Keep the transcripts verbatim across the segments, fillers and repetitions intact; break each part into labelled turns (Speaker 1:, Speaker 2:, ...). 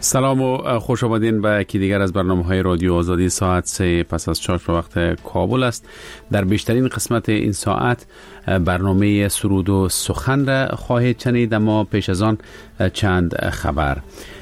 Speaker 1: سلام و خوش آمدین به یکی دیگر از برنامه‌های رادیو آزادی. ساعت سه پس از چهار وقت کابل است. در بیشترین قسمت این ساعت برنامه سرود و سخن را خواهید شنید، اما پیش از آن چند خبر.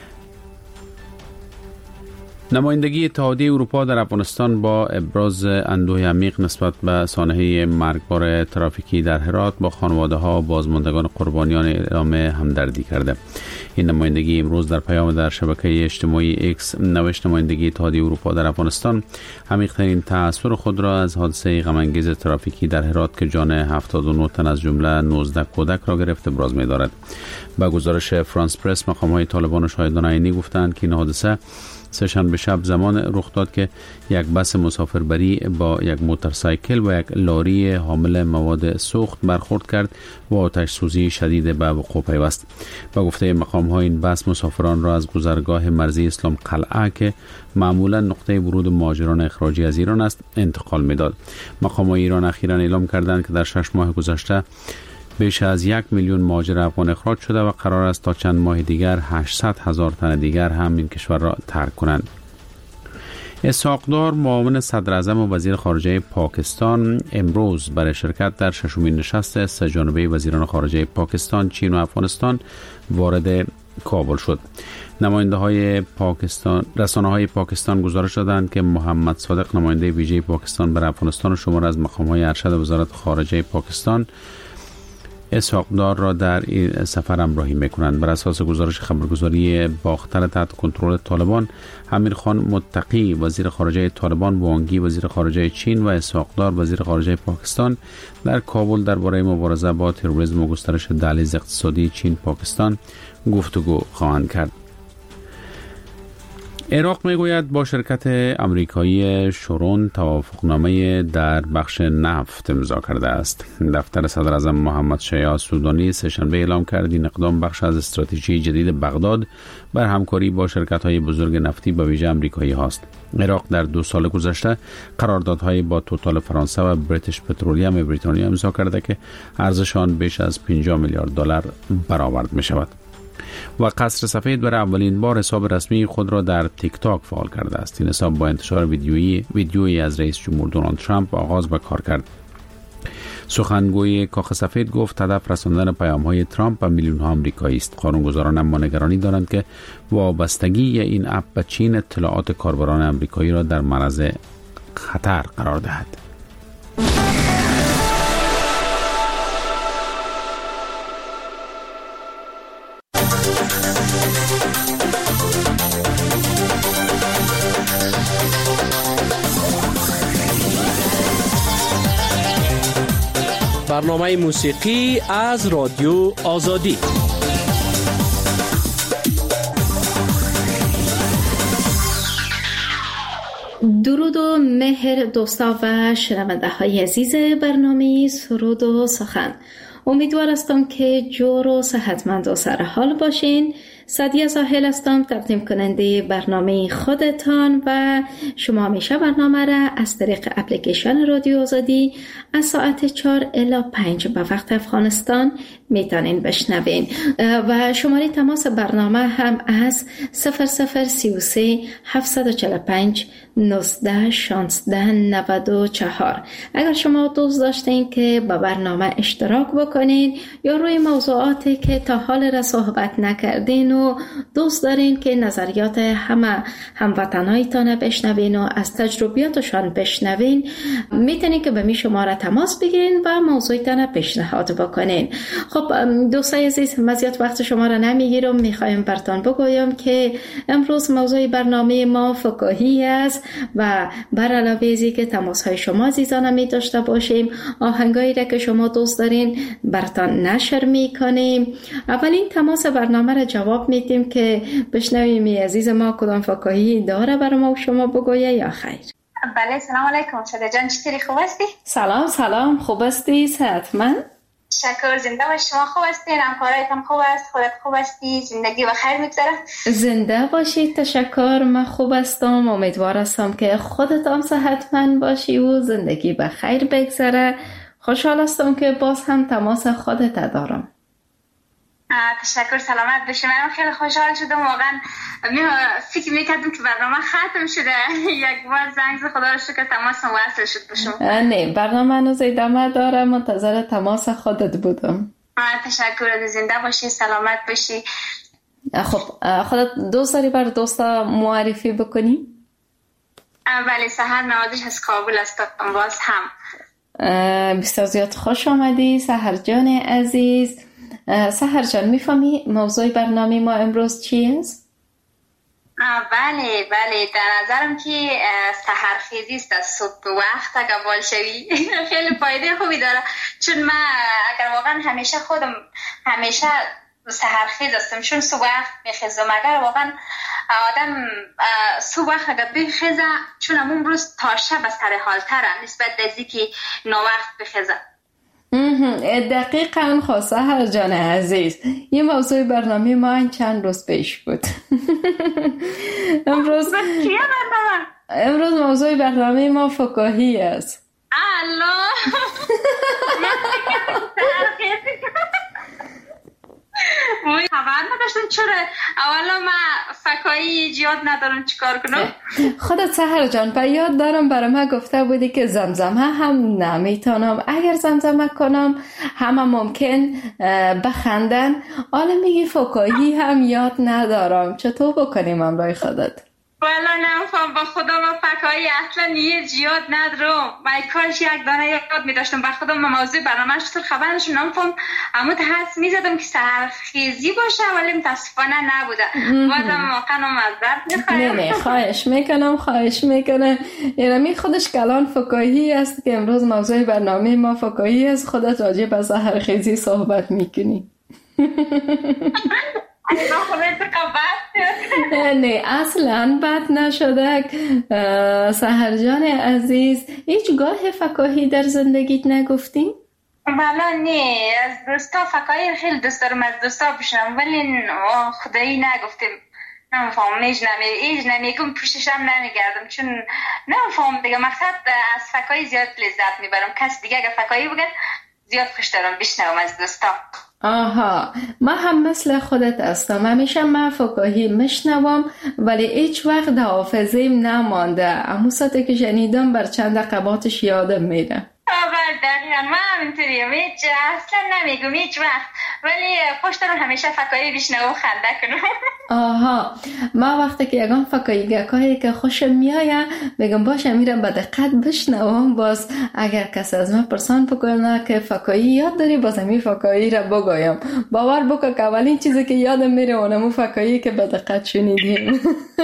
Speaker 1: نمایندگی اتحادیه اروپا در افغانستان با ابراز اندوه عمیق نسبت به سانحه مرگبار ترافیکی در هرات با خانواده‌ها و بازماندگان قربانیان اعلام همدردی کرده. این نمایندگی امروز در پیام در شبکه اجتماعی اکس نوشت: نمایندگی اتحادیه اروپا در افغانستان عمیق‌ترین تأثیر خود را از حادثه غم‌انگیز ترافیکی در هرات که جان هفتاد و نه تن از جمله نوزده کودک را گرفت ابراز می‌دارد. با گزارش فرانس پرس، مقام‌های طالبان و شاهدان عینی گفتند که این حادثه سه‌شنبه شب زمان رخ داد که یک بس مسافربری با یک موتورسایکل و یک لاری حامل مواد سوخت برخورد کرد و آتش سوزی شدید به وقوع پیوست. با گفته مقام‌ها این بس مسافران را از گذرگاه مرزی اسلام قلعه که معمولا نقطه ورود مهاجران اخراجی از ایران است انتقال می‌داد. مقام‌های ایران اخیراً اعلام کردند که در شش ماه گذشته بیش از یک میلیون مهاجر افغان اخراج شده و قرار است تا چند ماه دیگر هشتصد هزار تن دیگر هم این کشور را ترک کنند. اسحاق دار، معاون صدر اعظم و وزیر خارجه پاکستان، امروز برای شرکت در ششمین نشست سه جانبه وزیران خارجه پاکستان، چین و افغانستان وارد کابل شد. نماینده های پاکستان رسانه های پاکستان گزارش دادند که محمد صادق، نماینده ویژه پاکستان برای افغانستان و شمار از مقام های ارشد وزارت خارجه پاکستان، اسحاق دار را در این سفر همراهی میکنند. بر اساس گزارش خبرگزاری باختر تحت کنترل طالبان، امیر خان متقی وزیر خارجه طالبان، وانگی وزیر خارجه چین و اسحاق دار وزیر خارجه پاکستان در کابل درباره مبارزه با تروریسم و گسترش دهلیز اقتصادی چین پاکستان گفتگو خواهند کرد. عراق میگوید با شرکت امریکایی شورون توافقنامه در بخش نفت امضا کرده است. دفتر صدر اعظم محمد شیعه سودانی سه‌شنبه اعلام کرد این اقدام بخش از استراتژی جدید بغداد بر همکاری با شرکت‌های بزرگ نفتی به ویژه امریکایی هاست. عراق در دو سال گذشته قراردادهای با توتال فرانسه و بریتیش پترولیوم بریتانیا امضا کرده که ارزش آن بیش از پنجاه میلیارد دلار برآورد می شود. و قصر سفید برای اولین بار حساب رسمی خود را در تیک تاک فعال کرده است. این حساب با انتشار ویدیویی ویدیویی از رئیس جمهور دونالد ترامپ آغاز به کار کرد. سخنگوی کاخ سفید گفت هدف رساندن پیام‌های ترامپ به میلیون‌ها آمریکایی است. قانونگذاران اما نگرانی دارند که وابستگی این اپ به چین اطلاعات کاربران آمریکایی را در معرض خطر قرار دهد.
Speaker 2: برنامه موسیقی از رادیو آزادی.
Speaker 3: درود و مهر دوستا و شنونده های عزیز برنامه سرود و سخن. امیدوار هستم که جور و صحتمند و سر حال باشین. سعدیه زاهل هستم، تقدیم کننده برنامه خودتان و شما همیشه برنامه را از طریق اپلیکیشن رادیو آزادی از ساعت چهار الی پنج به وقت افغانستان میتونین بشنوین و شماره تماس برنامه هم از صفر صفر سی و سه هفتصد و چهل و پنج نوزده شانزده نود و چهار. اگر شما دوست داشتین که با برنامه اشتراک بکنین یا روی موضوعاتی که تا حال را صحبت نکردین و دوست دارین که نظریات همه هموطنایتان بشنوین و از تجربیاتشان بشنوین، میتونین که به می شماره تماس بگیرین و موضوعتان پیشنهاد بکنین. خب دوستای عزیز، مزیت وقت شما را نمیگیرم، میخوایم براتون بگویم که امروز موضوع برنامه ما فکاهی است و بر علاوه ازی که تماس های شما عزیزان می داشته باشیم، آهنگایی را که شما دوست دارین براتون نشر میکنیم. اولین تماس برنامه را جواب میدیم که بشنویم عزیز ما کدام فکاهی داره برای ما و شما بگویه یا خیر.
Speaker 4: بله، سلام علیکم. شده جان چطوری، خوب هستی؟
Speaker 3: سلام سلام، خوب هستی؟ صحتمند؟
Speaker 4: شکر، زنده باشی. شما خوب هستین؟ همکارایت هم خوب است؟ خودت خوب هستی؟ زندگی و خیر میگذره؟
Speaker 3: زنده باشی، تشکر. من خوب هستم، امیدوار هستم که خودت هم صحتمند باشی و زندگی به خیر بگذره. خوشحال هستم که باز هم تماس خودت دارم.
Speaker 4: تشکر، سلامت باشی. من خیلی خوشحال شدم، واقعا فکر میکردم که برنامه ختم شده. یک بار زنگ زد، خدا رو شکر تماسم وصل شد باشم.
Speaker 3: نه، برنامه هنوز ادامه داره، منتظر تماس خودت بودم.
Speaker 4: تشکر، زنده باشی، سلامت باشی.
Speaker 3: خب خودت دوست داری بر دوستا معرفی بکنی؟
Speaker 4: بله، سحر نوازش از کابل هستم. باز هم
Speaker 3: بسیار زیاد خوش آمدی سحر جان عزیز. سحر جان، میفهمی موضوع برنامه ما امروز چی است؟
Speaker 4: بله بله، در نظرم که سحرخیزی است. از صبح وقت اگر بال شوی خیلی فایده خوبی داره، چون من اگر واقعا همیشه خودم همیشه سحرخیز هستم، چون صبح وقت میخیزم. اگر واقعا آدم صبح وقت اگر بخیزه، چون همون روز تا شب از سر حال تره نسبت دزی که نوقت بخیزه.
Speaker 3: دقیقاً خواست سحر جان عزیز، یه موضوع برنامه ما این چند روز پیش بود. امروز امروز موضوع برنامه ما فکاهی است.
Speaker 4: الله موی خبر نداشتم. چرا اولا من فکایی ایجاد ندارم، چیکار کنم؟
Speaker 3: خودت سحر جان با یاد دارم برای من گفته بودی که زمزمه هم نمیتونم، اگر زمزمه کنم همه ممکن بخندن. حالا میگی فکایی هم یاد ندارم، چطور بکنیم امرای خودت؟
Speaker 4: والا نمیفهم، با خدا من فکایی اصلا یه جیاد ندارم. من کاش یک دانه یاد میداشتم. با خدا من موضوع برنامه چطور خبر نشون نمیفهم. اما حس میزدم که سحرخیزی باشه، ولی متاسفانه نبوده. بازم واقعا معذرت میخوام.
Speaker 3: نه نه، خواهش میکنم خواهش میکنم. یعنی خودش کلان فکاهی است که امروز موضوع برنامه ما فکاهی است. خودت راجع به سحرخیزی صحبت میکنی. نه اصلا بد نشده. سحر جان عزیز، هیچگاه فکاهی در زندگیت نگفتی؟
Speaker 4: والا نه، از دوستا فکاهی خیلی دوست دارم از دوستا بشنم، ولی خدایی نگفتم. نمیفهم، ایج نمی ایج نمیگم، پوششم نمیگردم، چون نمیفهم دیگه. مقصد از فکاهی زیاد لذت میبرم. کس دیگه اگه فکاهی بگن زیاد خوش دارم بشنوم از دوستا.
Speaker 3: آها، ما هم مثل خودت هستم. همیشه من فکاهی میشنوم ولی هیچ وقت در حافظه‌ام نمانده. اما ساعتی که شنیدم بر چند دقیقاتش یادم میره.
Speaker 4: آره دقیقا من همینطوریم. هیچ اصلا نمیگم هیچ وقت، ولی خوش دارم همیشه فکاهی بشنوم و خنده کنم.
Speaker 3: آها، ما وقتی که یگان فکاهی گکایی که خوشم میایه میگم باشه میرم به دقت بشنوم. باز اگر کسی از من پرسان بکنه که فکاهی یاد داری، باز همین فکاهی را بگویم. باور بکن که اولین چیزی که یادم میره اونمو فکاهی که به دقت شنیدیم.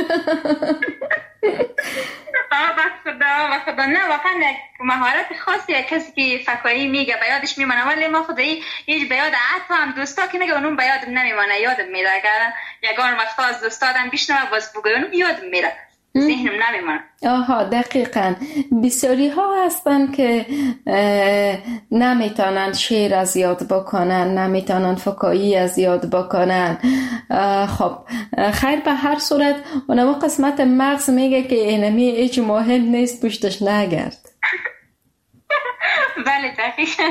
Speaker 4: با خدا با خدا نه، واقعا یک مهارت خاصی کسی که فکاهی میگه به یادش میمانه، ولی ما خدایی هیچ به یاد حتی هم دوستا که میگه اونم به یادم نمیمانه، یادم میره. اگر یگان وقت از دوستا آدم بشنوه باز بگه اونم یادم میره، ذهنم نمیمانه.
Speaker 3: آها دقیقاً. بسیاری ها هستن که نمیتونن شعر از یاد بکنن، نمیتونن فکاهی از یاد بکنن. خب خیر، به هر صورت اونم قسمت مغز میگه که اینمی هیچ مهم نیست، پشتش نگرد.
Speaker 4: بله دقیقاً.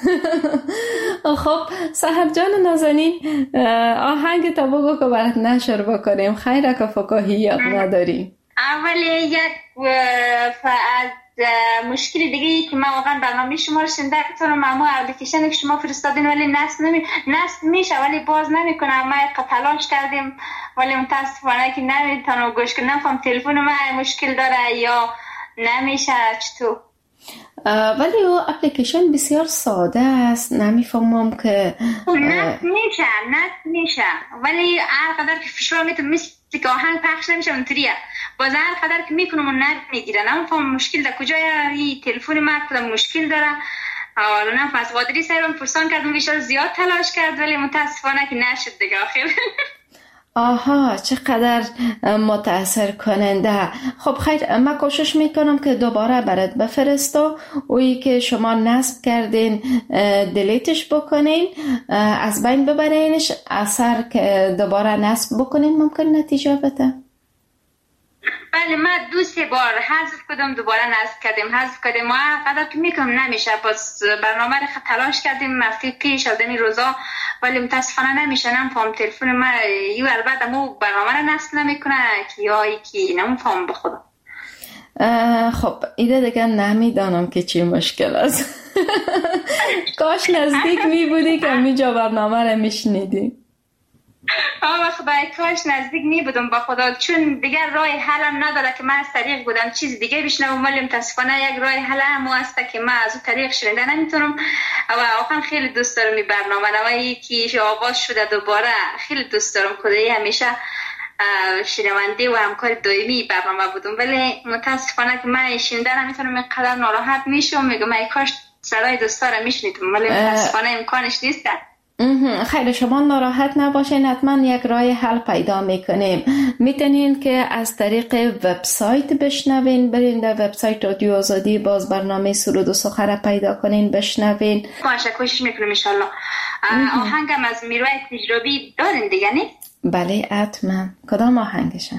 Speaker 3: خب سحر جان نازنین، آهنگ تا بگو که برات نشر بکنیم. خیره که فکاهی یاد نداریم.
Speaker 4: اولی یک از مشکل دیگه که من واقعا برنامه شما رو شنیده کنم، اما اپلیکیشنی که شما فرستادین ولی نصب نمی نصب میشه ولی باز نمیکنه. ما تلاش کردیم ولی متاسفانه که نمیتونم گوش کنم. نفهم تلفن من مشکل داره یا نمیشه چطور.
Speaker 3: ولی او اپلیکیشن بسیار ساده است، نمیفهمم که
Speaker 4: نصب میشه نصب میشه ولی هر قدر که فشار میتونم مثل که آهنگ پخش نمیشه اونطوریه. باز هر قدر که میکنم اون نت میگیره. نمیفهم مشکل در کجای این تلفن من کدام مشکل داره. حالا نه از قادری سرم پرسان کردم بیشتر زیاد تلاش کرد ولی متاسفانه که نشد دیگه آخر.
Speaker 3: آها، چقدر متاثر کننده. خب خیر، من کوشش میکنم که دوباره برات بفرستم. اویی که شما نصب کردین دلیتش بکنین، از بین ببرینش. اثر که دوباره نصب بکنین ممکن نتیجه بده.
Speaker 4: بله من دو سه بار حذف کردم، دوباره نصب کردیم، حذف کردیم. ما قدر که میکنم نمیشه. باز برنامه رو تلاش کردیم هفته پیش از این روزا ولی متاسفانه نمیشه. نمیفهم تلفن من یو البته مو برنامه را نصب نمیکنه که یا یکی نمیفهم به خدا.
Speaker 3: خب ایده دیگه نمیدانم که چی مشکل است. کاش نزدیک می بودی که میجا برنامه را میشنیدی.
Speaker 4: آه خدای کاش نزدیک می بودم با خدا، چون دیگر راه حلم نداره که من از طریق بودم چیز دیگه بشنوم، ولی متاسفانه یک راه حل هم هست که من از اون طریق شنیده نمیتونم. و واقعا خیلی دوست دارم این برنامه نوایی که آغاز شده دوباره، خیلی دوست دارم. کدایی همیشه شنونده و همکار دائمی برنامه بودم، ولی متاسفانه که من شنیده نمیتونم، اینقدر ناراحت میشم، میگم ای کاش صدای دوستا را میشنیدم، ولی متاسفانه امکانش نیست.
Speaker 3: خیلی شما ناراحت نباشین، حتما یک راه حل پیدا میکنیم. میتونین که از طریق وبسایت بشنوین، برین در وبسایت رادیو آزادی، باز برنامه سرود و سخن پیدا کنین بشنوین.
Speaker 4: باشه کوشش میکنم ان شاء الله. آهنگم از میرویس نجرابی دارین دیگه نه؟
Speaker 3: بله حتما. کدام آهنگشه؟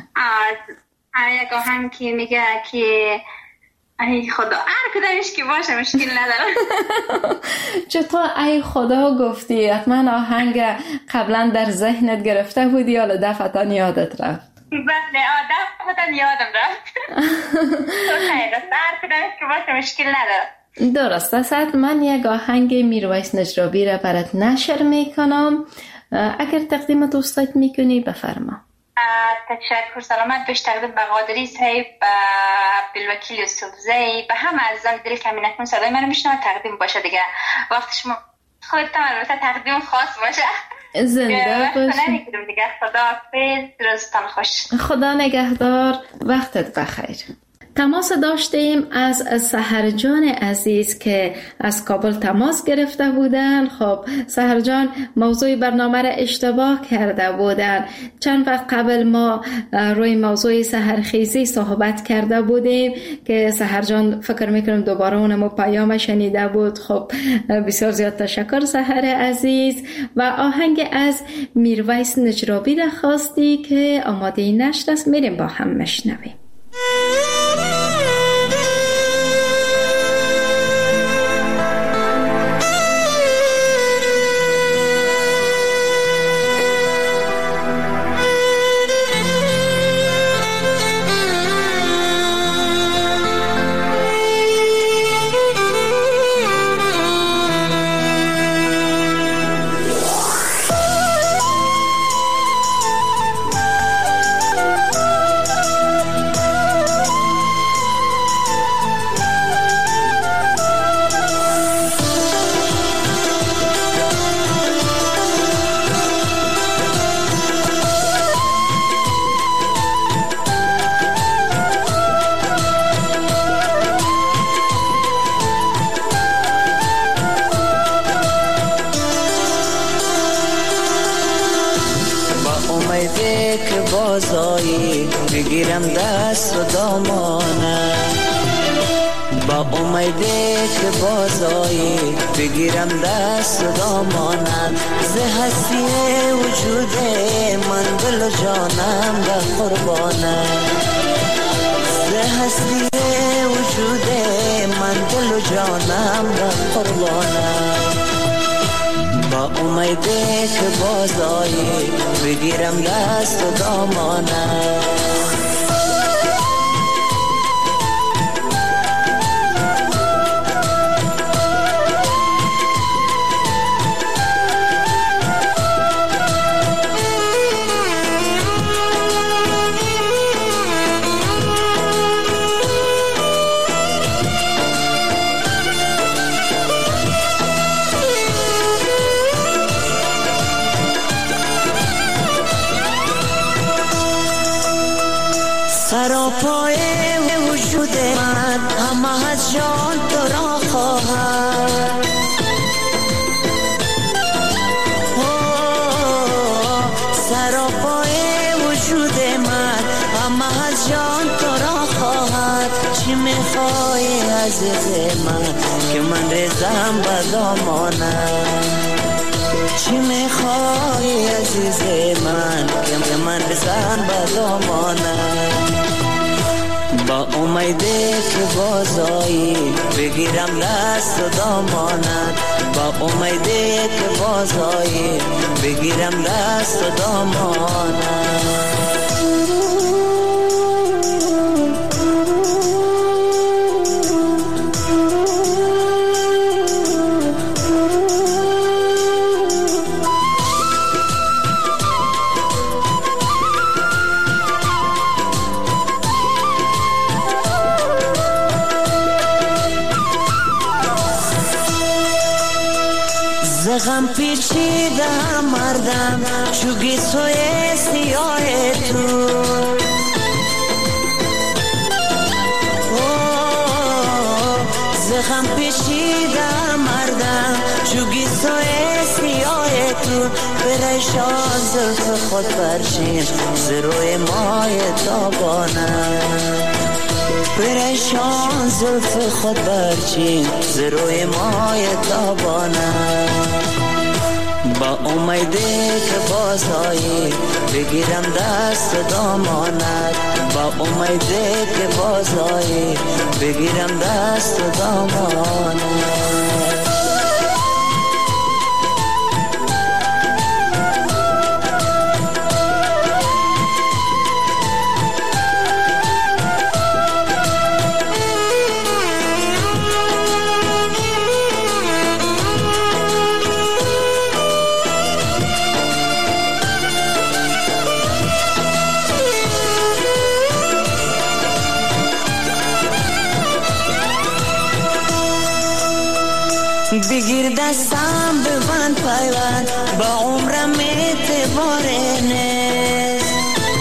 Speaker 4: آه یک آهنگ که میگه که ای خدا، هر کدامش که باشه مشکل نداره.
Speaker 3: چطور ای خدا گفتی؟ حتما آهنگ قبلا در ذهنت گرفته بودی یا دفعتا یادت رفت؟
Speaker 4: بله دفعتا یادم رفت. تو خیلی است، هر کدامش که باشه مشکل نداره.
Speaker 3: درست است. من یک آهنگ میرویس نجرابی را برات نشر میکنم، اگر تقدیم دوستات میکنی بفرما.
Speaker 4: تشکر. سلامت باش. تقدیم به قادری صاحب، به عبدالوکیل یوسفزی، به همه عزیزان دل که همین اکنون صدای منو میشنوند تقدیم باشه دیگه. وقت شما خودتان البته تقدیم خاص باشه.
Speaker 3: زنده باشی
Speaker 4: دیگه. خدا حافظ، روزتان خوش.
Speaker 3: خدا نگهدار، وقتت بخیر. تماس داشتیم از سحرجان عزیز که از کابل تماس گرفته بودن. خب سحرجان موضوع برنامه را اشتباه کرده بودن. چند وقت قبل ما روی موضوع سحرخیزی صحبت کرده بودیم که سحرجان فکر میکنم دوباره اونمو پیام شنیده بود. خب بسیار زیاد تشکر سحر عزیز. و آهنگ از میرویس نجرابی را خواستی که آماده نشر است، میریم با هم مشنویم.
Speaker 5: بگیرم دست و دامانه، با امیده که بازایی بگیرم دست و دامانه. ز هستی وجود من دل و جانم به قربانه، ز هستی وجود من دل و جانم به قربانه. با امیده که بازایی بگیرم دست و دامانه. سراپای وجود من همه از جان تو را خواهد، سراپای وجود من همه از جان تو را خواهد. چی میخوای عزیز من که من رزم به دامانم، چی میخوای عزیز من که من رزم به دامانم. با امیده که بازایی بگیرم دست و دامانت، با امیده که بازایی بگیرم دست و دامانم. غم پیچیدم مردم چوگی سوی سیاه تو، زغم پیچیدم مردم چوگی سوی سیاه تو، پریشان زلف خود برچین زروی مای تابانم. پریشان زلف خود برچین زروی مای تابانم. با امیده که بازایی بگیرم دست دامانت، با امیده که بازایی بگیرم دست دامانت. بگیر دستم ببند پیوند با عمرم اعتباره نیست.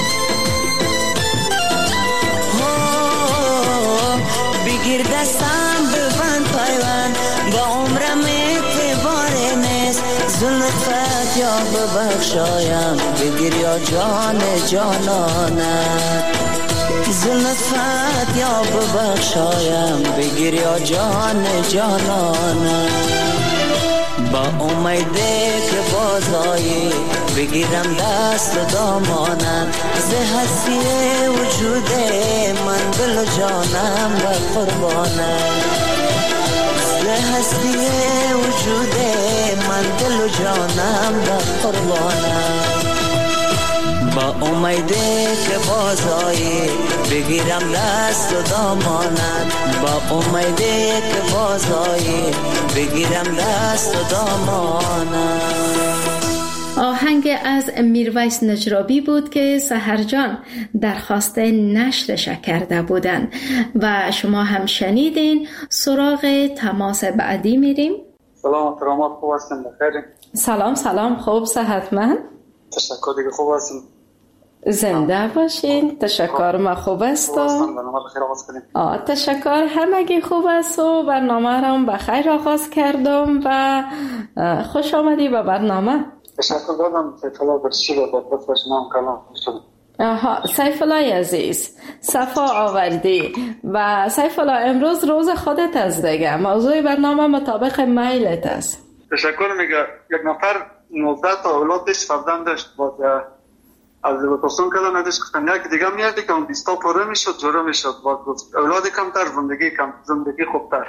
Speaker 5: بگیر دستم ببند پیوند با عمرم اعتباره نیست. زلفت یا ببخشایم بگیر یا جان جانانت. زلفت یا ببخشایم بگیر یا جان جانانم. با امیده که بازایی بگیرم دست دامانم. ز هستی وجود من دل و جانم و قربانم. ز هستی وجود من دل و جانم و قربانم. با امیده که بازایی بگیرم دست و دامانت. با امیده که بازایی بگیرم دست و دامانت.
Speaker 3: آهنگ از میرویس نجرابی بود که سحر جان درخواست نشرش کرده بودند و شما هم شنیدین. سراغ تماس بعدی میریم.
Speaker 6: سلام ترامات، خوب هستین؟ بخیرین؟
Speaker 3: سلام سلام، خوب صحتمند؟
Speaker 6: تشکر دیگه، خوب هستین؟
Speaker 3: زنده باشین. تشکر، ما خوب است. آه تشکر، همگی خوب است و برنامه را بخیر آغاز کردم و خوش آمدی به برنامه.
Speaker 6: تشکر دادم. سیف الله برشی رو بابت باشنام کلام شد.
Speaker 3: آها سیف الله عزیز، صفا آوردی. و سیف الله امروز روز خودت است دیگه، موضوع برنامه مطابق میلت است.
Speaker 6: تشکر. میگه یک نفر نوزده تا اولاد داشت، فرزند داشت. باز از لطفون کردن نداشت گفتن یک دیگه میادی که اون بیستا پره میشد جورا میشد. باز اولاد کمتر زندگی کم زندگی خوبتر.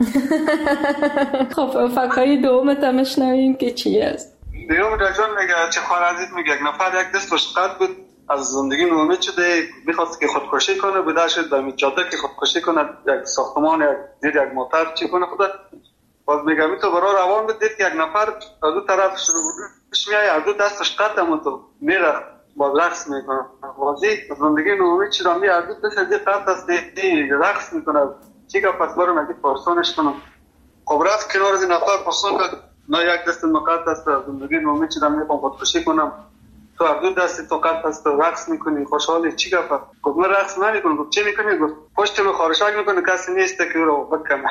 Speaker 3: خب فکایی دومت هم شنویم که چی است؟
Speaker 6: دیوم رجان میگه چه خوار عزیز میگه یک نفر یک دستش قد بود، از زندگی نومید شده، میخواست که خودکشی کنه. بوده شد در جاده که خودکشی کنه، یک ساختمان یک دید یک موتر چی کنه خدا. باز میگه می تو برای روان بود، دید که یک نفر از دو طرف شروعش میای، از دو دستش قد هم تو میره باز رقص میکنه. بازی زندگی نومید شده، می از دو دست از قد است دی رقص میکنه. چی که پس برم اگه پرسونش کنم. خب رفت کنار از این نفر پرسون کرد، نه یک دست مقد است، زندگی نومید شدم میخوام خودکشی کنم. تو هر دو دستی تو قد است رقص میکنی، خوشحالی، چی گفت؟ گفت من رقص نمیکنم. گفت چی میکنی؟ گفت پشت من خارشک میکنه، کسی نیست که رو بکنه.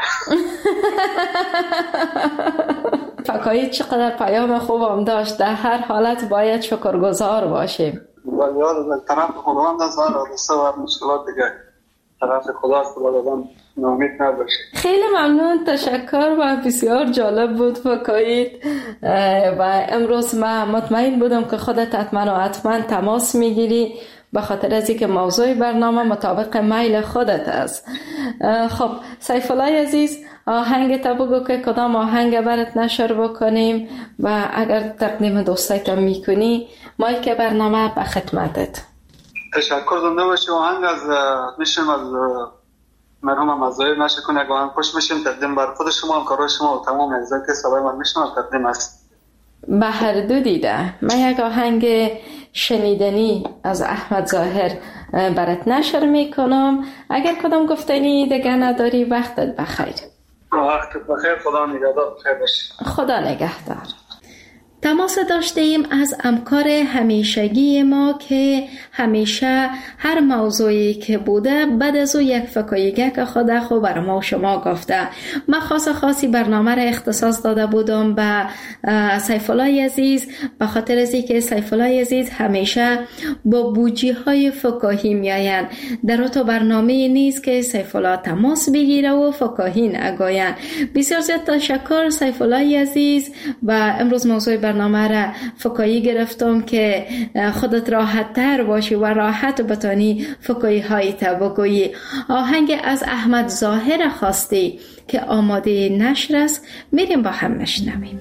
Speaker 3: فکایی چقدر پیام خوبم داشت. در هر حالت باید شکرگزار باشیم.
Speaker 6: ولی یاد طرف خداوند است و راسته و مشکلات دیگه طرف خداست، باید آدم ناامید نباشه.
Speaker 3: خیلی ممنون، تشکر و بسیار جالب بود فکایید. و امروز من مطمئن بودم که خودت حتما و حتما تماس میگیری به خاطر از اینکه موضوع برنامه مطابق میل خودت است. خب سیف الله عزیز، آهنگ تا بگو که کدام آهنگ برات نشر بکنیم و اگر تقدیم دوستایت میکنی مایک برنامه به خدمتت.
Speaker 6: تشکر زنده باشی. آهنگ از میشم از مرحوم مزایر نشه کنه. اگه آهنگ خوش میشیم تقدیم بر خود شما، همکارای شما و تمام اعضای که صدای من میشنن تقدیم است.
Speaker 3: به هر دو دیده. من یک آهنگ شنیدنی از احمد ظاهر برات نشر میکنم. اگر کدام گفتنی دیگه نداری وقتت بخیر.
Speaker 6: وقتت بخیر. خدا نگهدار. بخیر باشی.
Speaker 3: خدا نگهدار. تماس داشته ایم از همکار همیشگی ما که همیشه هر موضوعی که بوده بعد از او یک فکایگه که خود خو بر ما و شما گفته. من خاص خاصی برنامه را اختصاص داده بودم به سیف الله عزیز به خاطر از اینکه سیف الله عزیز همیشه با بوجی های فکاهی میآیند. در تو برنامه نیست که سیف الله تماس بگیره و فکاهی نگویند. بسیار زیاد تشکر سیف الله عزیز. و امروز موضوع برنامه را فکایی گرفتم که خودت راحت تر باشی و راحت بتانی فکایی های تا بگویی. آهنگ از احمد ظاهر خواستی که آماده نشر است، میریم با هم نشنویم.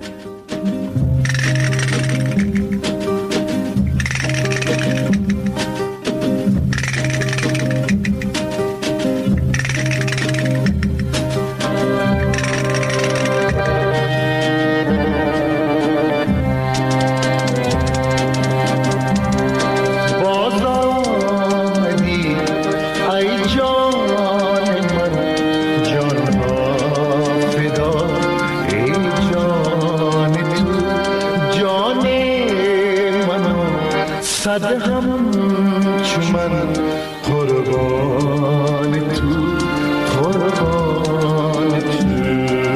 Speaker 7: صد هم چو من قربان تو، قربان تو.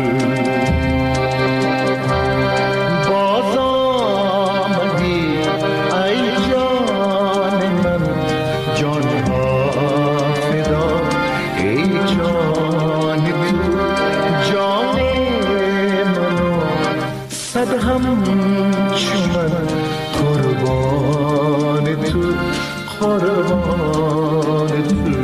Speaker 7: باز آمدی ای جان من، جان ها فدا ای جان تو، جان منو صد هم چو من قربان تو، قربان تو.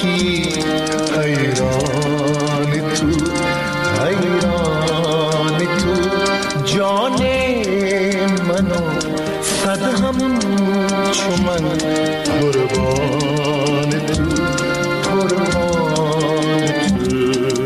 Speaker 7: رفتی حیران تو حیران تو جان منو صد هم چو من قربان تو قربان تو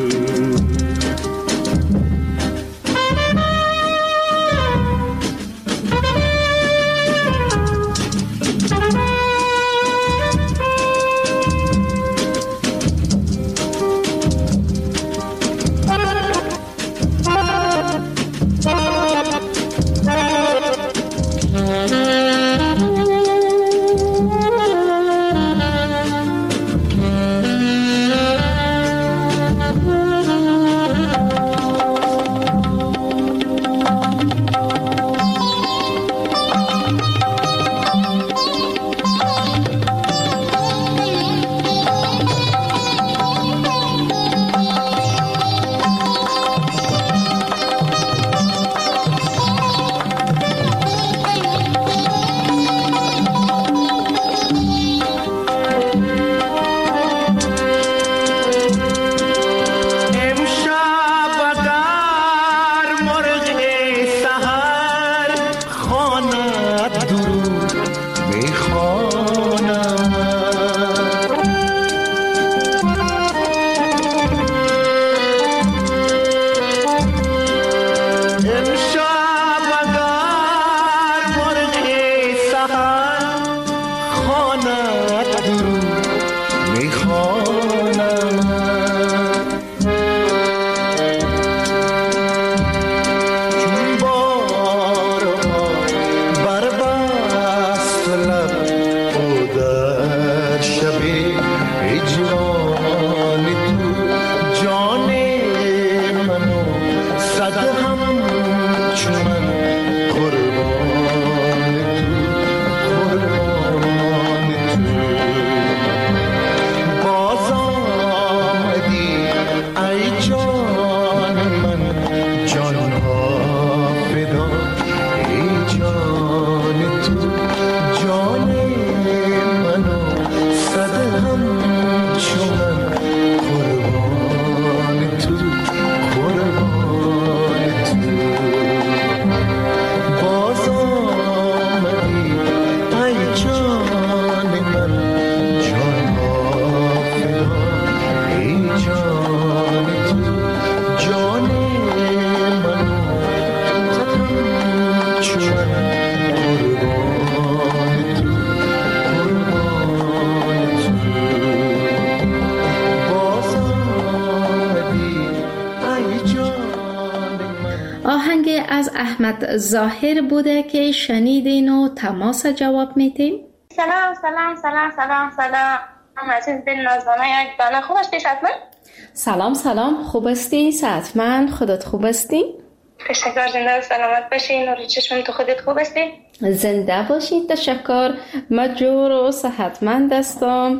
Speaker 3: احمد ظاهر بوده که شنیدین و تماس جواب میتیم.
Speaker 8: سلام سلام سلام سلام سلام عزیز دل نازدانه یک دانه خوب هستی صحتمند؟
Speaker 3: سلام سلام خوب هستی صحتمند خودت خوب هستی؟
Speaker 8: تشکر زنده و سلامت باشی نوری چشم تو خودت خوب هستی؟
Speaker 3: زنده باشید تشکر مجور و صحتمند هستم.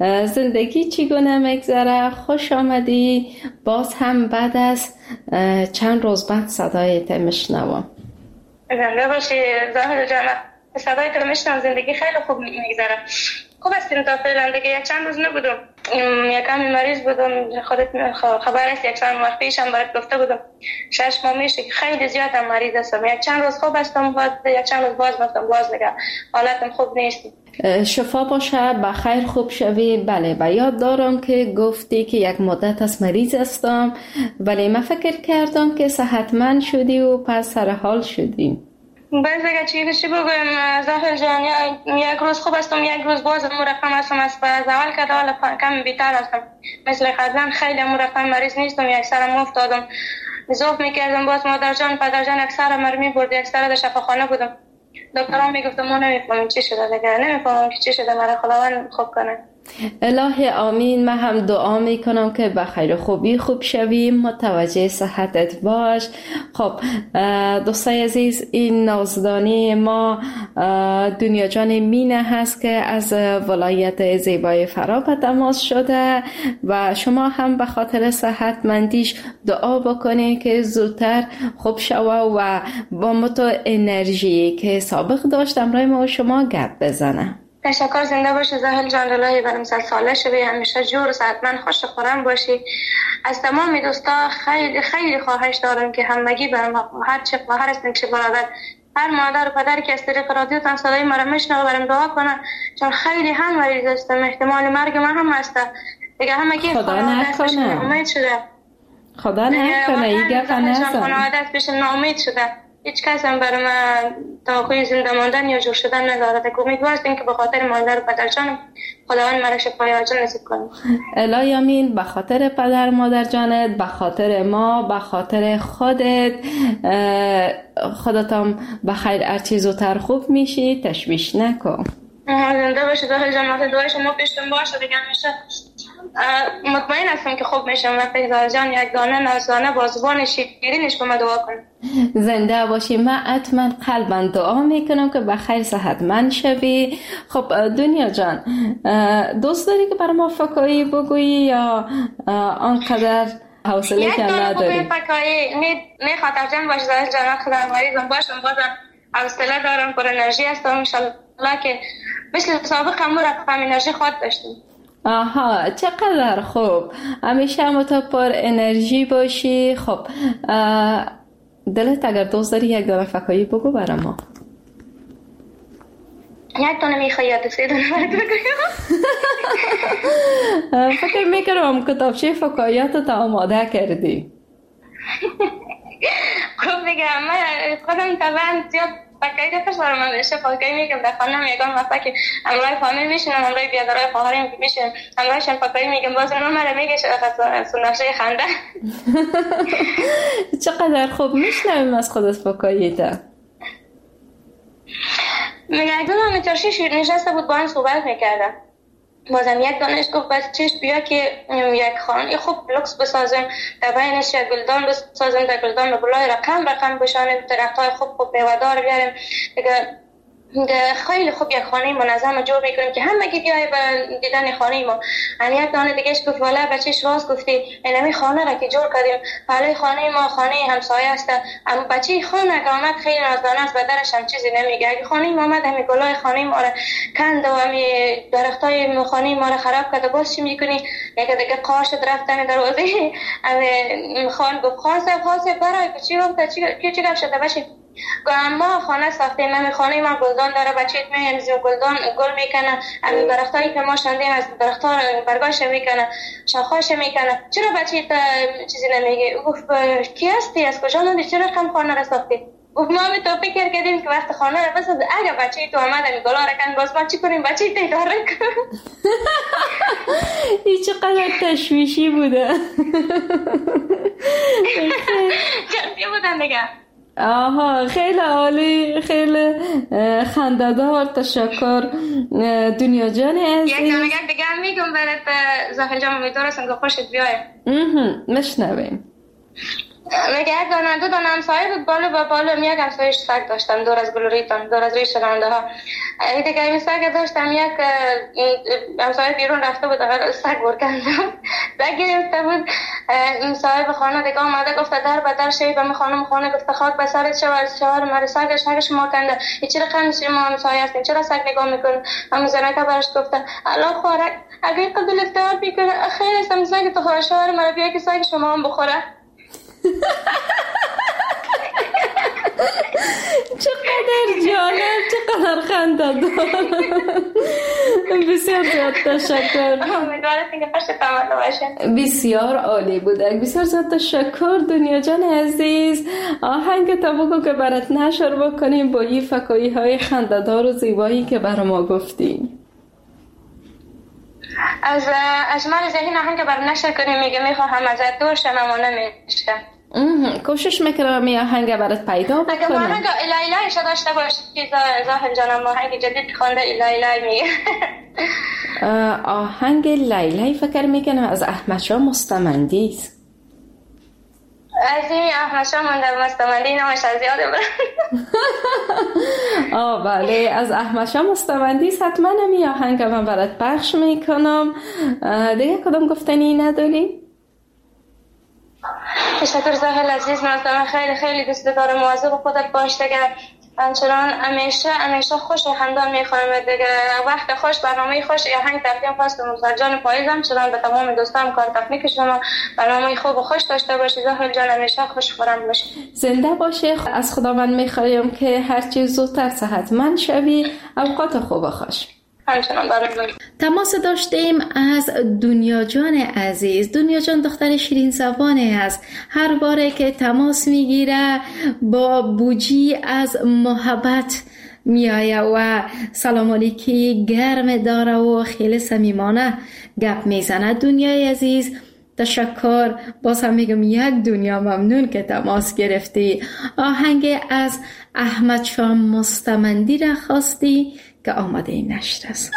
Speaker 3: زندگی چگونه میگذره؟ خوش آمدی. باز هم بعد از چند روز بعد صدایت میشنوم.
Speaker 8: زنده باشی ظاهر جان صدایت میشنوم. زندگی خیلی خوب میگذره. خوب هستیم تا فعلا دیگه یک چند روز نبودم یکم مریض بودم خودت خبر است یک چند وقت پیشم برات گفته بودم شش ماه میشه که خیلی زیاد مریض هستم یک چند روز خوب هستم بعد یک چند روز باز هستم باز نگه حالتم خوب نیست.
Speaker 3: شفا باشه بخیر خوب شوی. بله و یاد دارم که گفتی که یک مدت از مریض هستم ولی من فکر کردم که صحتمند شدی و پس سر حال شدی.
Speaker 8: باز اگه چی چی بگویم ظاهر جان یک روز خوب هستم یک روز باز مرقم هستم از اول که حالا کم بیتر هستم مثل قبلا خیلی مرقم مریض نیستم یک سرم افتادم زوف میکردم باز مادر جان پدر جان یک سرم مرمی برد یک سر در شفاخانه بودم دکتران میگفتم ما نمیفهمیم چی شده دیگه نمیفهمم که چی شده مرا خداوند خوب کنه.
Speaker 3: الهی آمین. من هم دعا میکنم که بخیر خوبی خوب شویم متوجه صحتت باش. خب دوستای عزیز این نازدانی ما دنیا جان مینه هست که از ولایت زیبای فرا به تماس شده و شما هم به خاطر صحتمندیش دعا بکنید که زودتر خوب شوه و با متو انرژی که سابق داشتم رای ما و شما گپ بزنه.
Speaker 8: تشکر. زنده باشی زاهل جان. الهی برم سال ساله شوی، همیشه جور و صحتمند خوش خورم باشی. از تمام دوستا خیلی خیلی خواهش دارم که همگی برم هر چه خواهر هستن که برادر هر مادر و پدری که از طریق رادیو تان صدای ما را میشنوه برم دعا کنن، چون خیلی هم مریض هستم، احتمال مرگ من هم هست دیگه. همگی
Speaker 3: خدا نکنه
Speaker 8: امید شده،
Speaker 3: خدا نکنه این گپ نزن.
Speaker 8: خانواده از پیش ناامید شده، هیچ کس هم برای من توقعی زنده ماندن یا جور شدن ندارد. امیدوار هستیم که به خاطر مادر و پدر جانم خداوند مرا شفای عاجل نصیب کنه.
Speaker 3: الهی آمین. به خاطر پدر مادر جانت، به خاطر ما، به خاطر خودت، خودتم به خیر هر چیز زودتر خوب میشی، تشویش نکن.
Speaker 8: زنده باشه زاهل جان. وقتی دعای شما پیشتون باشه دیگه میشه مطمئن هستم که خوب میشم. وقتی زاهل جان یک دانه نازدانه بازوان شیرینش به ما دعا کنه.
Speaker 3: زنده باشی. من حتما قلبا دعا میکنم که بخیر صحتمند شوی. خب دنیا جان، دوست داری که برای ما فکایی بگویی یا آنقدر حوصله که نداری؟
Speaker 8: یک دانه فکایی نه خاطر جان باشه زاهل جان. خدا مریضم باشم بازم حوصله دارم، پر انرژی هستم انشالله که مثل سابق هم رقم انرژی خود داشتیم.
Speaker 3: آها چقدر خوب. همیشه هم تو پر انرژی باشی. خب دلت اگر دوست داری یک دانه فکایی بگو برای ما.
Speaker 8: یک دانه میخوای یا سه دانه برات بگویم؟
Speaker 3: فکر میکنم کتابچه فکاییات تا آماده کردی.
Speaker 8: خوب بگم من خودم طبعا زیاد فکایی دفعه شدارم. من بشه فکایی میگم در خانه میگم مثلا که همراه فامیل میشنم، همراه بیادرهای خواهریم میشنم، همراهشان فکایی میگم باز نمره میگه سنرشه خنده.
Speaker 3: چقدر خوب میشنویم از خودت فکایی تا
Speaker 8: میگه اگه من میترشیش نشسته بود با هم صحبت میکردم. بازم یک دانش گفت بچهش بیا که یک خانه خوب لکس بسازم، در بینش یک گلدان بسازم، در گلدان بلای رقم رقم بشانم، درختای خوب خوب میوه‌دار بیارم دیگه. خیلی خوب یک خانه منظم جور میکنیم که همگی بیای به دیدن خانه ما. هم یک دانه دیگهش گفت والا بچهش راست گفتی، اینمی خانه را که جور کردیم حالا خانه ما خانه همسایه است، اما بچه خانه که آمد خیلی نازدانه است، به درش هم چیزی نمیگه. اگه خانه ما آمد همی گلای خانه ما را کند و همی درختای خانه ما را خراب کرد، باز چی میکنی؟ یک دیگه قاش رفتن دروازه همی خان گفت خان صاحب خان صاحب برای چی گفت چی چی گفت شده بچه ما خانه ساختیم، من خانه ما گلدان داره، بچه‌ت میامزی و گلدان گل میکنه، همین درختایی که ما شاندیم از درخت‌ها برگاش میکنه، شاخه‌اش میکنه. چرا بچه‌ت چیزی نمیگه؟ گفت کی هستی؟ از کجا اومدی؟ چرا کم خانه را ساختی؟ گفت ما هم تو فکر کردیم که وقت خانه را بساز، اگه بچه‌ت اومد همین گلا را کن باز ما چی کنیم؟ بچه‌ت اداره کن.
Speaker 3: این چقدر تشویشی بوده.
Speaker 8: جدی بودن دیگه.
Speaker 3: آها خیلی عالی، خیلی خنده‌دار. تشکر دنیا جان عزیز.
Speaker 8: یک دانه دیگه میگم برات زاهل جان، امیدوارم که خوشت بیاد.
Speaker 3: مشنویم.
Speaker 8: میگه یک دانه دو دانه همسایه بود، بالا با بالا یک همسایش سگ داشتن دور از گلوریتان، دور از ریش رانده ها. این دیگه این سگ داشتم، یک همسایه بیرون رفته بود اگر سگ برکندم سگ گرفته بود. صاحب خانه دیگه آمده گفته در به در شوی به من خانم خانه گفته خاک به سرت شود شوهر مرا سگ سگش ما کنده، چرا قندش ما همسایه هستیم، چرا سگ نگاه میکنه؟ همون زنکه برش گفته الله خوارک اگر قبول افتار میکنه خیر استم سگ تو خواهر شوهر مرا بیا که سگ شما هم بخوره.
Speaker 3: چقدر جالب، چقدر خنده‌دار. بسیار زیاد تشکر. بسیار عالی بود. بسیار زیاد تشکر دنیا جان عزیز. آهنگ تا بگو که برات نشر بکنیم با این فکایی های خنده‌دار و زیبایی که برای ما گفتی.
Speaker 8: از اجمال ذهن آهنگ برای نشر کنیم میگه میخواهم ازت دور شم اما نمیشه.
Speaker 3: کوشش میکنم می آهنگ برات پیدا بکنم.
Speaker 8: اگه آهنگ الهی الهی شده داشته باشی که زاهل جانم آهنگ جدید خونده الهی الهی میگه.
Speaker 3: آهنگ لیلی فکر میکنم از احمد شاه مستمندی است.
Speaker 8: از این احمد شاه مونده مستمندی نامش از یاده برم.
Speaker 3: آه بله از احمد شاه مستمندی است. حتما می آهنگ من برات پخش میکنم. دیگه کدام گفتنی نداری؟
Speaker 8: تشکر زاهل عزیز، نازدانم خیلی خیلی دوست دارم، مواظب خودت باش دیگه. همچنان همیشه همیشه خوش و خندان میخوام دیگه. وقت خوش، برنامه خوش، آهنگ تقدیم خواست مصطفی جان پاییزم چنان به تمام دوستان کار تکنیک شما برنامه خوب و خوش داشته باشید. زهر جان همیشه خوش خورم باشید.
Speaker 3: زنده باشی. از خداوند میخوایم که هر چیز زودتر صحتمند شوی. اوقات خوب و خوش. تماس داشتیم از دنیا جان عزیز. دنیا جان دختر شیرین زبانه است. هر باره که تماس میگیره با بوجی از محبت میایه و سلام علیکی گرم داره و خیلی صمیمانه گپ میزنه. دنیای عزیز تشکر. باز هم میگم یک دنیا ممنون که تماس گرفتی. آهنگ از احمد شاه مستمندی را خواستی که آماده این نشر است.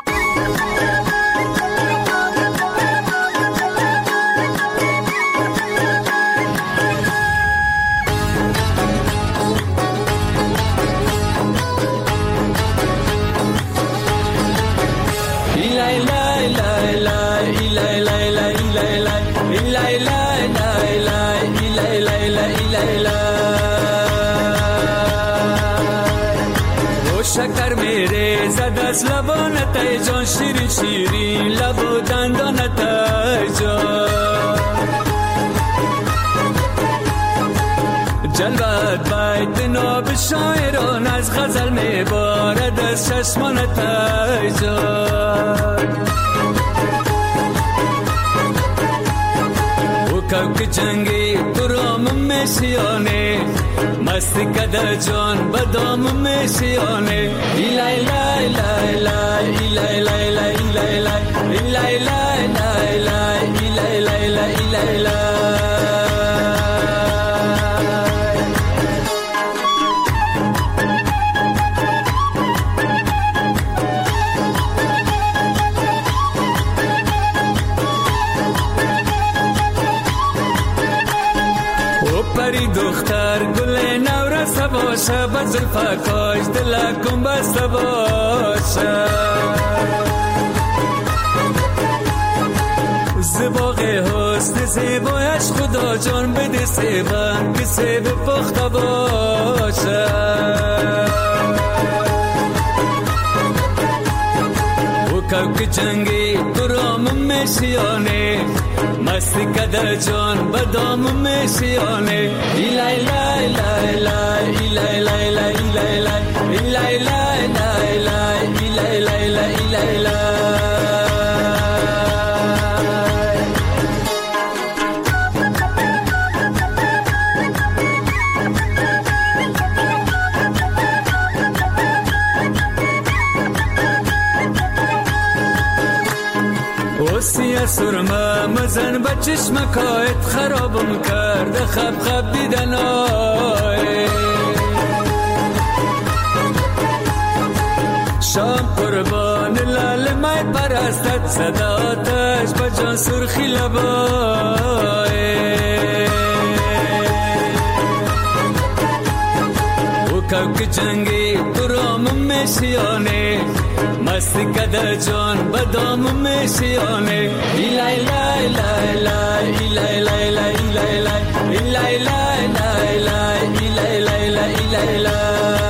Speaker 9: شکر میره زد از لبانت ای جان، شیرین شیرین لب و دندانت ای جان، جلوت باید ناب شاعران از غزل میبارد از چشمانت ای جان. که جنگی برام میشیانه مستی کده جان بدام میشیانه. ایلای لای لای لای ایلای لای لای ایلای لای ایلای لای لای لای ایلای لای لای ایلای لای. پری دختر گل نورسته باشه با زلفکاش دلکم بسته باشه. زباق حسن زیبایش خدا جان بده سیبن که سیب پخته باشه. و که جنگی برام میشیانه مستی کده جان بدام میشیانه. ایلای لای لای لای ایلای لای لای ایلای لای ایلای لای لای لای ایلای لای لای ایلای لای. وسیه سرمه مزن با چشمکایت خرابم کرده خب خب دیدن آی. شام قربان لال مای پرستت صداتش با جان سرخی لبای. و که جنگی برام میشیانه مستی کده جان بدام میشیانه. ایلای لای لای لای ایلای لای لای ایلای لای ایلای لای لای لای ایلای لای لای ایلای لای.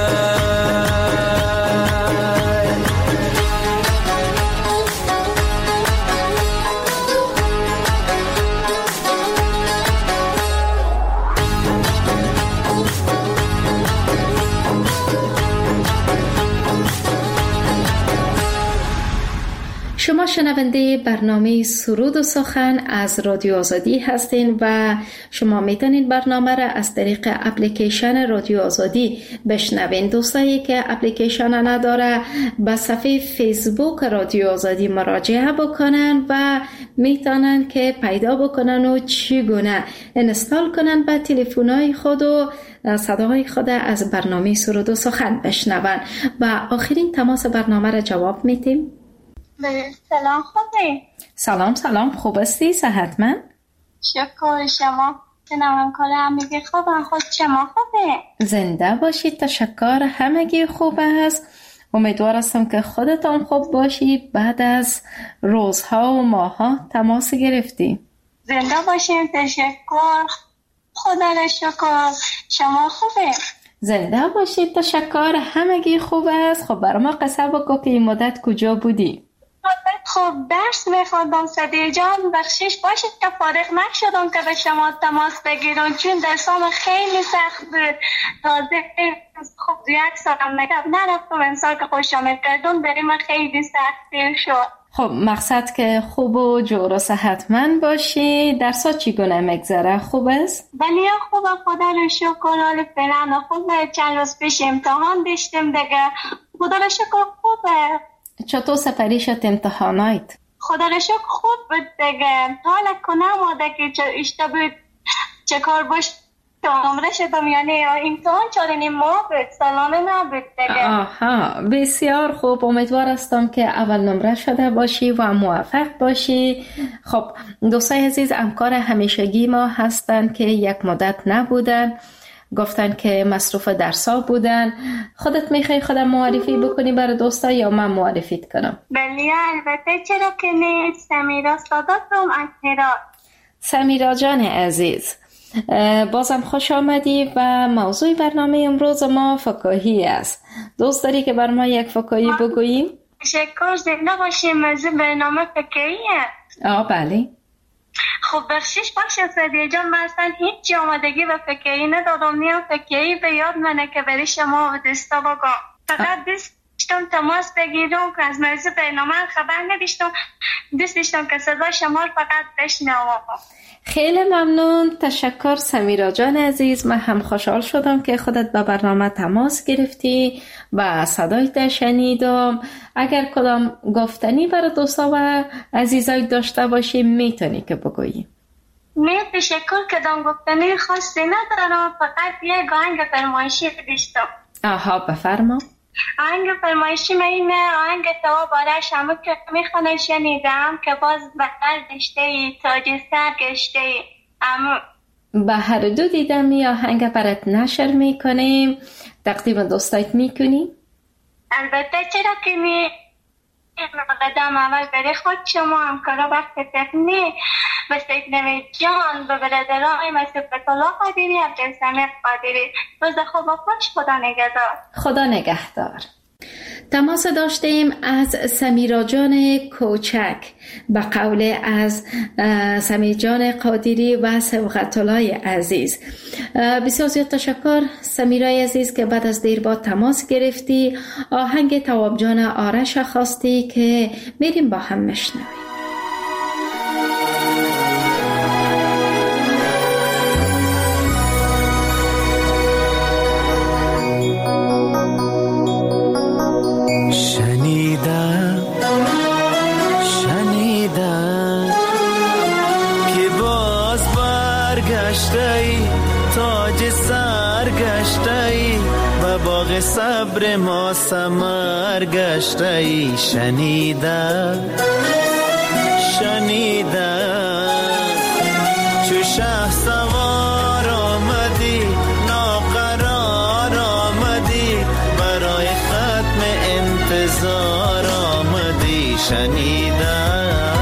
Speaker 3: شما شنونده برنامه سرود و سخن از رادیو آزادی هستین و شما میتونید برنامه را از طریق اپلیکیشن رادیو آزادی بشنوین. دوستایی که اپلیکیشن نداره به صفحه فیسبوک رادیو آزادی مراجعه بکنن و میتونن که پیدا بکنن و چگونه انستال کنن به تلفن‌های خود و صداهای خود از برنامه سرود و سخن بشنون. و آخرین تماس برنامه را جواب میدیم.
Speaker 8: سلام خوبی؟
Speaker 3: سلام سلام، خوب هستی؟ صحتمند؟
Speaker 8: شکر. شما سلام کار همگی خوبه؟ خود شما خوبه؟
Speaker 3: زنده باشید. تشکر. همگی خوب است. امیدوار هستم که خودتان خوب باشی. بعد از روزها و ماها تماس گرفتی.
Speaker 8: زنده باشید. تشکر. خدا را شکر. شما خوبه؟
Speaker 3: زنده باشید. تشکر. همگی خوب است. خب برای ما قصه بگو که این مدت کجا بودی؟
Speaker 8: خب درس میخوندم صدیق جان، بخشش باشید که فارغ نشدم که به شما تماس بگیرم چون درسام خیلی سخت بود. تازه خب یک سالم نگم نرفتم امسال که خوش آمد کردم بریم خیلی سخت شد. خب
Speaker 3: مقصد که خوب و جور و صحتمند باشی. درسا چگونه میگذره؟ خوب است؟
Speaker 8: بله خوبه، خدا رو شکر. حال فعلا خوبه. چند روز پیش امتحان داشتیم دیگه، خدا رو شکر خوبه.
Speaker 3: چطور سپری شد امتحانات؟
Speaker 8: خدا رو شکر خوب بود دیگه. حالا کنم آده که چه اشته بود چه کار باش نمره شدم، یعنی امتحان چاره ماه بود، سالانه نبود دیگه.
Speaker 3: آها بسیار خوب. امیدوار هستم که اول نمره شده باشی و موفق باشی. خب دوستای عزیز، همکار همیشگی ما هستن که یک مدت نبودن، گفتن که مصروف درسا بودن. خودت میخوای خودم معرفی بکنی برای دوستا یا من معرفیت کنم؟
Speaker 8: بله البته، چرا که نه. سمیرا صداتم از هرات.
Speaker 3: سمیرا جان عزیز، بازم خوش آمدی و موضوع برنامه امروز ما فکاهی است. دوست داری که بر ما یک فکاهی بگوییم؟
Speaker 8: تشکر. زنده باشی. موضوع برنامه فکاهیه.
Speaker 3: آه بله.
Speaker 8: خب بخشش باشه صدیق جان، من اصلا هیچ آمادگی به فکری ندادم. میام فکری به یاد منه که برای شما و دوستا بگم. فقط دوست داشتم تماس بگیرم که از موضوع برنامه خبر نداشتم. دوست داشتم که صدا شما رو فقط بشنوم.
Speaker 3: خیلی ممنون. تشکر سمیرا جان عزیز. من هم خوشحال شدم که خودت به برنامه تماس گرفتی و صدایت شنیدم. اگر کدام گفتنی برای دوستا و عزیزای داشته باشی میتونی که بگویی.
Speaker 8: نه تشکر. کدام گفتنی خاصی ندارم، فقط یک آهنگ فرمایشی داشتم.
Speaker 3: آها بفرما.
Speaker 8: آهنگ فرمایشی من اینه، آهنگ تو بارش همه که میخونه شنیدم که باز بهر گشته ای تاج سر گشته ای. اما
Speaker 3: به هر دو دیدم یا آهنگ برات نشر میکنیم، تقدیم دوستایت میکنی؟
Speaker 8: البته چرا که می قدم اول برای خود شما همکارا وقت تکنیک به سید نوید جان، به برادرای مثل فتولا قادری، عبدالسمیع قادری. روز خوب و خوش. خدا نگهدار.
Speaker 3: خدا نگهدار. تماس داشتیم از سمیرا جان کوچک به قول از سمیع جان قادری و صبغت الله عزیز. بسیار زیاد تشکر سمیرای عزیز که بعد از دیر با تماس گرفتی. آهنگ تواب جان آرش خواستی که میریم با هم مشنویم.
Speaker 7: صبر ما ثمر گشته ای. شنیدم شنیدم چو شه سوار آمدی، ناقرار آمدی، برای ختم انتظار آمدی. شنیدم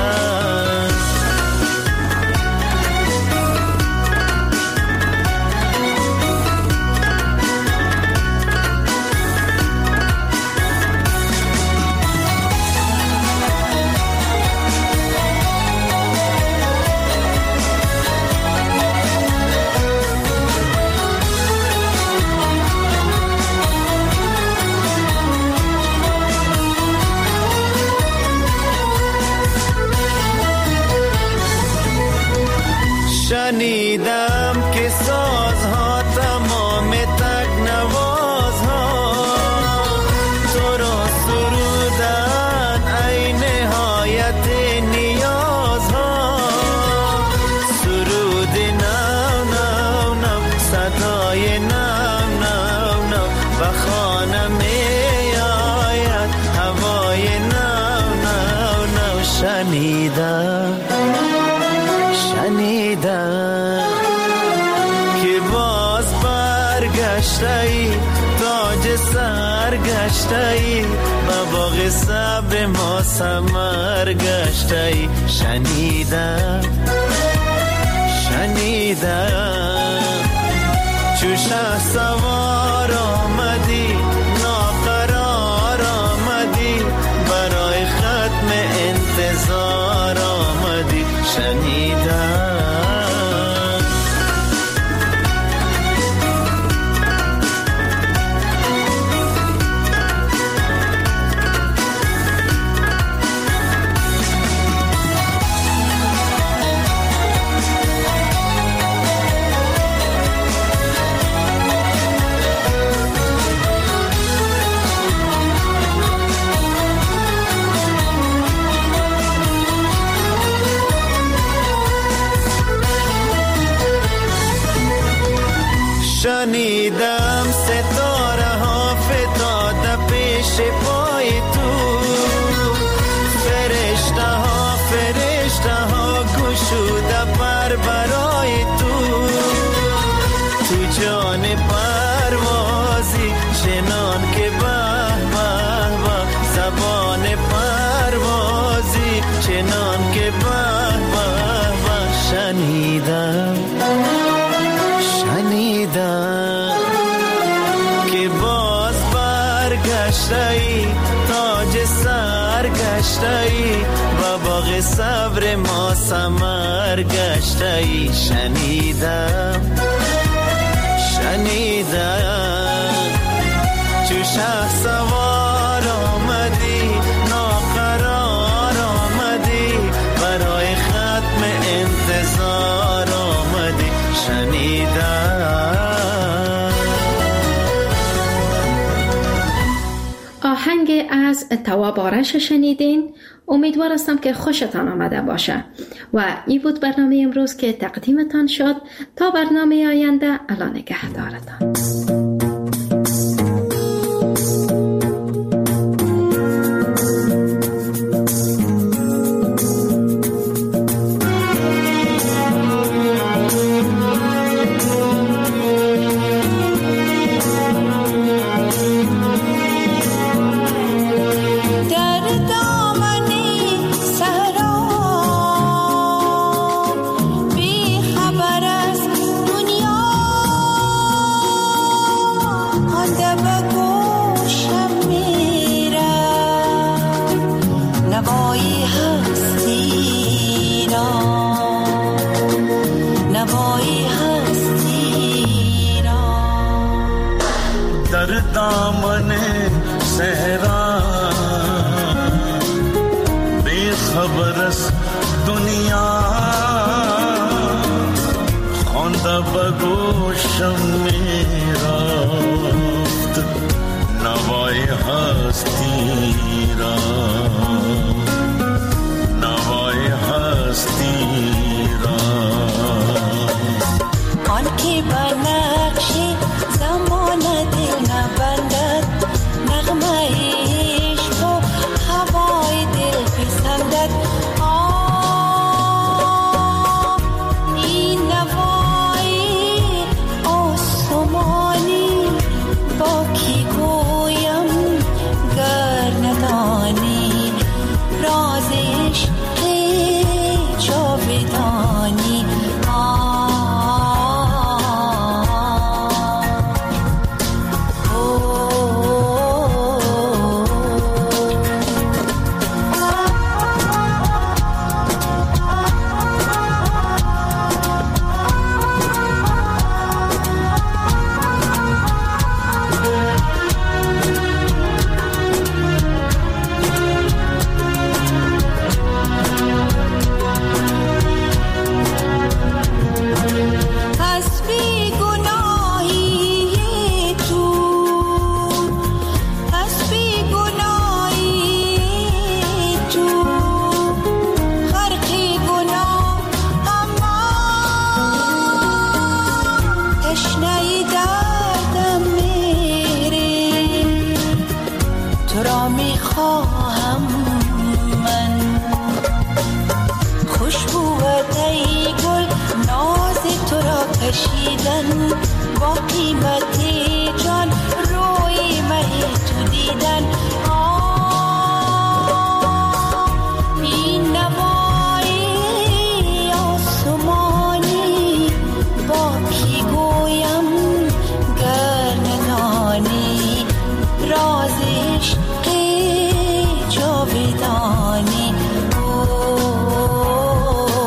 Speaker 7: شنیدم که سازها تمام تکنوازها تو را سرودن ای نهایت نیازها. سرود نو نو نو، صدای نو نو نو، و خانه می آید هوای نو نو نو. شنیدم شنیدم که باز برگشته ای، تاج سر گشته ای، و باغ صبر ما ثمر گشته ای. شنیدم شنیدم چو شه سوار شنیدم ستاره ها فتاده پیش پای تو، فرشته ها فرشته ها گشوده پر برای تو، تو جان پروازی چنان که به به به، زبان پروازی چنان که به به به، شنیدم شنیدم که باز برگشتی، تاج سر گشتی، و باغ صبر ما ثمر گشتی. شنیدم شنیدم چو شه سوار آمدی، ناقرار آمدی، برای ختم انتظار آمدی. شنیدم.
Speaker 3: آهنگ از تواب آرش شنیدین. امیدوار هستم که خوشتان آمده باشه و این بود برنامه امروز که تقدیمتان شد. تا برنامه آینده، الله نگهدارتان.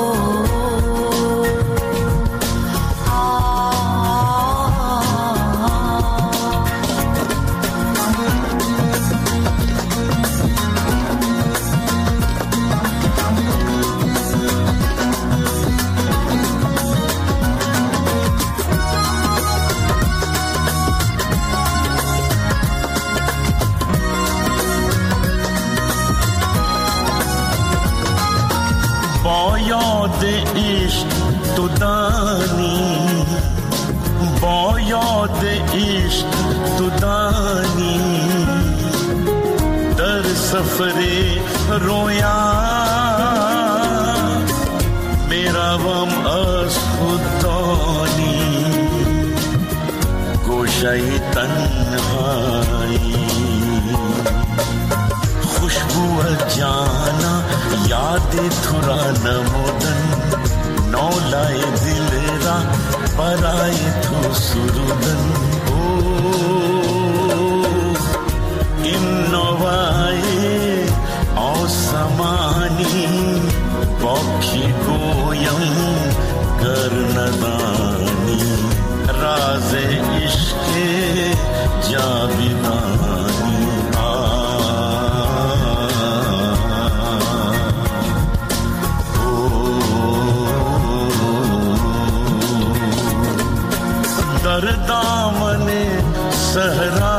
Speaker 10: آه
Speaker 7: سفر رویان میروم از خوددانی گوشه تنهایی خوشبو جانا یاد تو را نمودن نولای دل را برای تو سرودن این نوای آسمانی با کی گویم گر ندانی راز عشق جاویدانی در دامن صحرا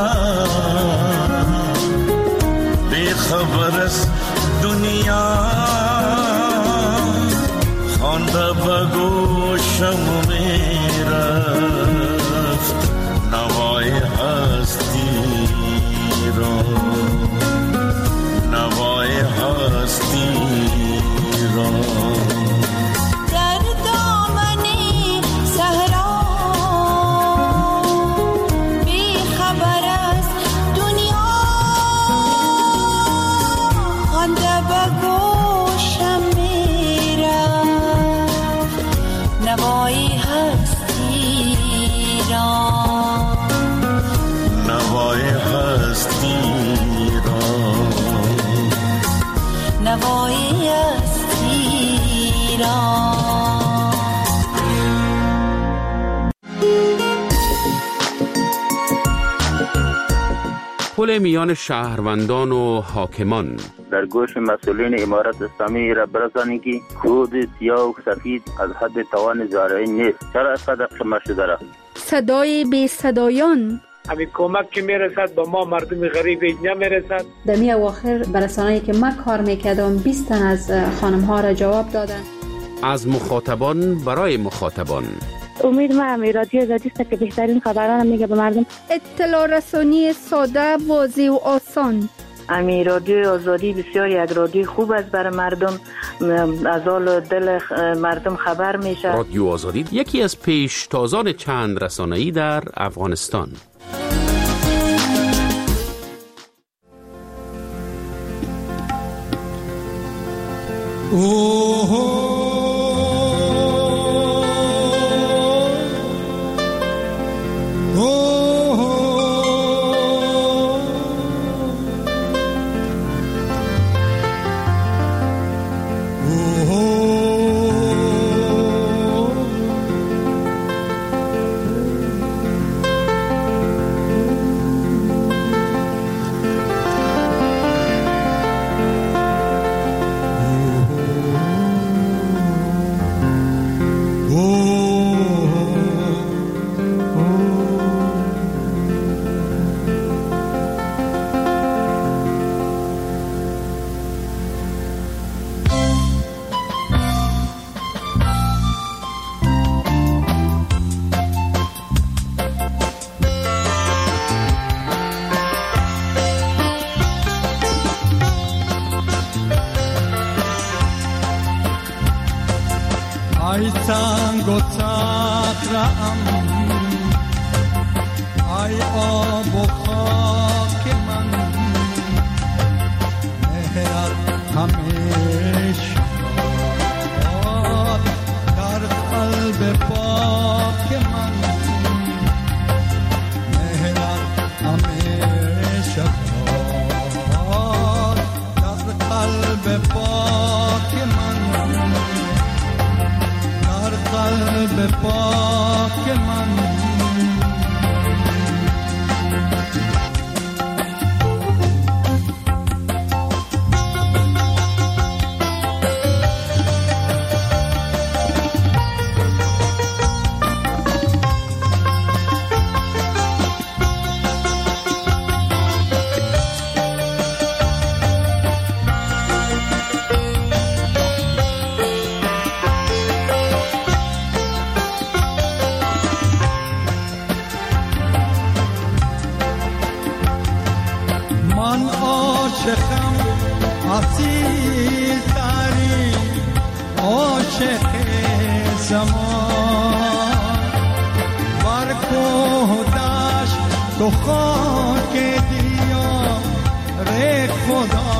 Speaker 7: خبر است دنیا خوانده بگوشم میرفت نوای هستی را نوای هستی را
Speaker 10: در دامن صحرا بی خبر است دنیا خانده بگوشم میرفت نوای هستی را
Speaker 7: نوای هستی را
Speaker 10: نوای هستی را
Speaker 1: پل میان شهروندان و حاکمان.
Speaker 11: در گوش مسئولین امارت اسلامی را برسانید که خود سیاه و سفید از حد توان زارعی نیست. چرا از قدر شما شده را؟
Speaker 12: صدای بی صدایان.
Speaker 13: همین کمک که میرسد با ما مردم غریب اینجا میرسد.
Speaker 14: در می اواخر برسانه‌ای که من کار میکردم بیست تن از خانم ها را جواب دادن.
Speaker 1: از مخاطبان برای مخاطبان.
Speaker 15: امید ما هم رادیو آزادی است که بهترین خبران میگه به مردم.
Speaker 12: اطلاع رسانی ساده، واضح و آسان.
Speaker 16: امی رادیو آزادی بسیار یک رادیو خوب است برای مردم، از حال دل مردم خبر میشه.
Speaker 1: رادیو آزادی یکی از پیشتازان چند رسانه‌ای در افغانستان.
Speaker 17: اوه ای سنگ و صخره‌ام، ای آب و خاک من، مهرت همیشه باد در قلب پاک من، مهرت همیشه باد در قلب پاک من، قلب پاک من. تو خاک دیار خدا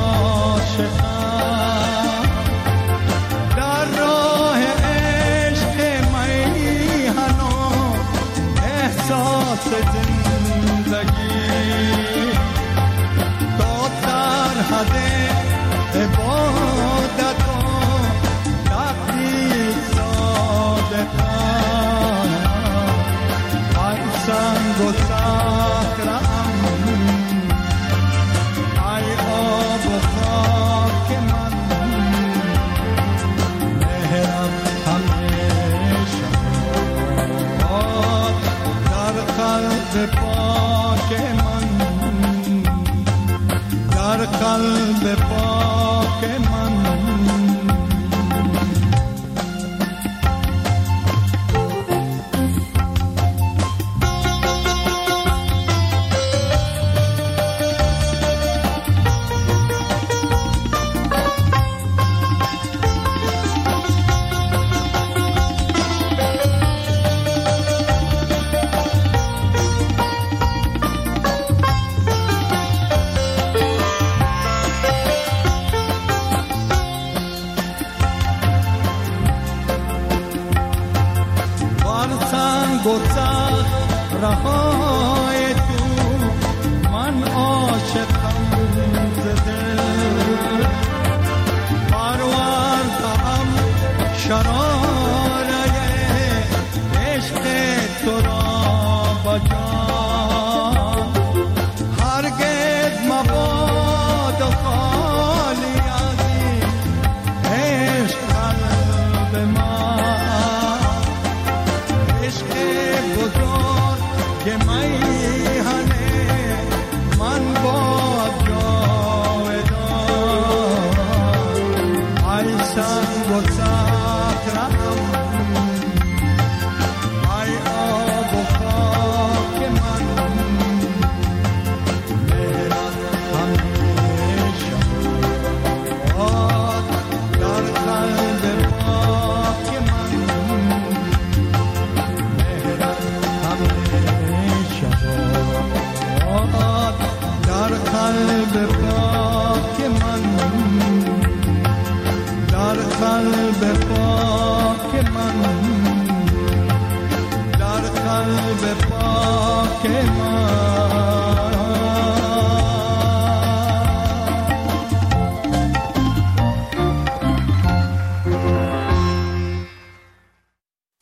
Speaker 17: شدم، در راه عشق میهنان احساس زندگی تا سرحد عبادت و تقدیر صادقم، ای سنگ و صخره‌ام، ای آب و خاک من، مهرم همیشه باد در قلب پاک من، در قلب پاک من. رهای تو من عاشقم ز دل، پرورده‌ام شراره عشق تو را به جان، هرگز مباد خالی از این عشق قلب من، عشق بزرگ که میهنه من باد جاودان، ای سنگ و صخره‌ام، ای آب و خاک من، مهرت همیشه باد در قلب پاک من، مهرت همیشه باد در قلب پاک من، در قلب پاک من، در قلب پاک من.